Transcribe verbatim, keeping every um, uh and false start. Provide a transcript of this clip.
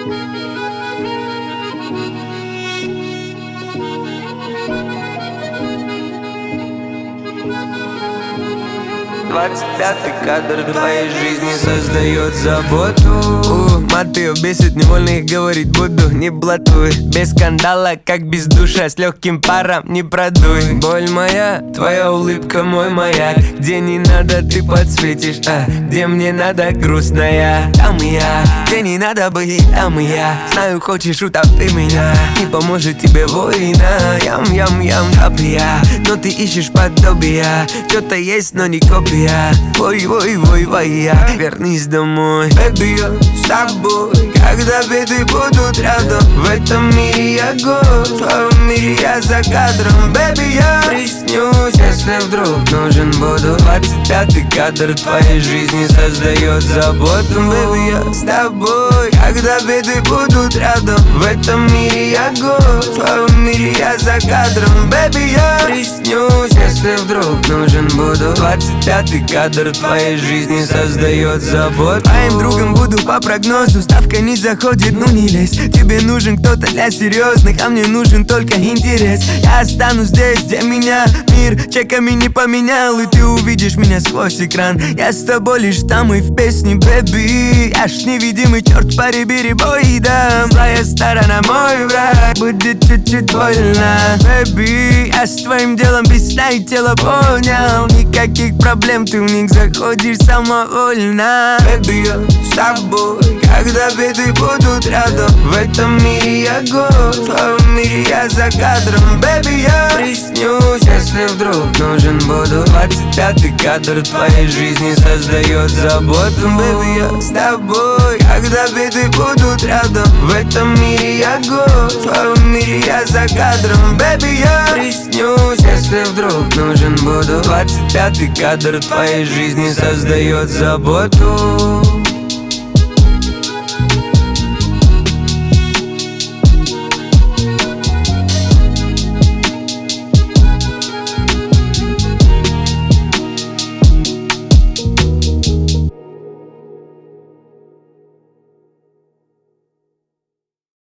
Двадцать пятый кадр твоей жизни создает заботу. Мат ее бесит, невольно их говорить буду. Не блатуй, без скандала, как без душа. С легким паром не продуй. Боль моя, твоя улыбка мой маяк. Где не надо, ты подсветишь, а где мне надо, грустная. Там и я, где не надо быть, там и я. Знаю, хочешь, утопи меня. Не поможет тебе война. Ям-ям-ям, я. Но ты ищешь подобия. Что-то есть, но не копия. Ой-ой-ой-ой, я вернись домой. Baby, я с тобой, когда беды будут рядом. В этом мире я гость, в твоем мире я за кадром. Baby, я приснюсь, если вдруг нужен буду. Двадцать пятый кадр твоей жизни создает заботу. Baby, я с тобой, когда беды будут рядом. В этом мире я гость, в твоем мире я за кадром. Baby, я приснюсь, если вдруг нужен буду. Двадцать пятый кадр твоей жизни создает заботу. Твоим другом буду по прогнозу. Ставка не заходит, ну не лезь. Тебе нужен кто-то для серьезных, а мне нужен только интерес. Я останусь здесь, где меня мир чеками не поменял. И ты увидишь меня сквозь экран. Я с тобой лишь там и в песне, baby. Я ж невидимый черт по рибери-бой, да. Злая сторона мой враг, будет чуть-чуть больно, baby. Я с твоим делом без сна и тела понял. Никаких проблем, ты в них заходишь самовольно. Baby, я с тобой, когда беды будут рядом. В этом мире я гость, в твоем мире я за кадром. Baby, я приснюсь, если вдруг нужен буду. Двадцать пятый кадр твоей жизни создает заботу. Baby, я с тобой, когда беды будут рядом. В этом мире я гость, в твоем мире я за кадром. Baby, я приснюсь, если вдруг нужен буду. Двадцать пятый кадр твоей жизни создает заботу.